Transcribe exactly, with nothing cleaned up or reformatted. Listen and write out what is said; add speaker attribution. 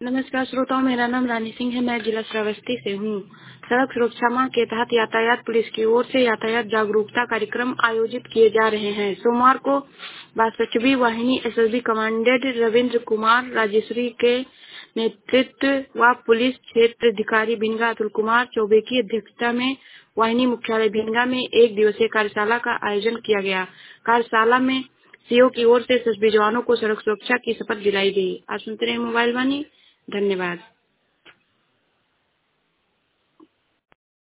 Speaker 1: नमस्कार श्रोताओं, मेरा नाम रानी सिंह है। मैं जिला श्रावस्ती से हूँ। सड़क सुरक्षा माह के तहत यातायात पुलिस की ओर से यातायात जागरूकता कार्यक्रम आयोजित किए जा रहे हैं। सोमवार को बासठवीं वाहिनी एसएसबी कमांडेंट रविंद्र कुमार राजेश्वरी के नेतृत्व व पुलिस क्षेत्र अधिकारी भिनगा अतुल कुमार चौबे की अध्यक्षता में वाहिनी मुख्यालय भिनगा में एक दिवसीय कार्यशाला का आयोजन किया गया। कार्यशाला में सीओ की ओर से एसएसबी जवानों को सड़क सुरक्षा की शपथ दिलाई गई। आज सुनते रहे मोबाइल वाणी। धन्यवाद।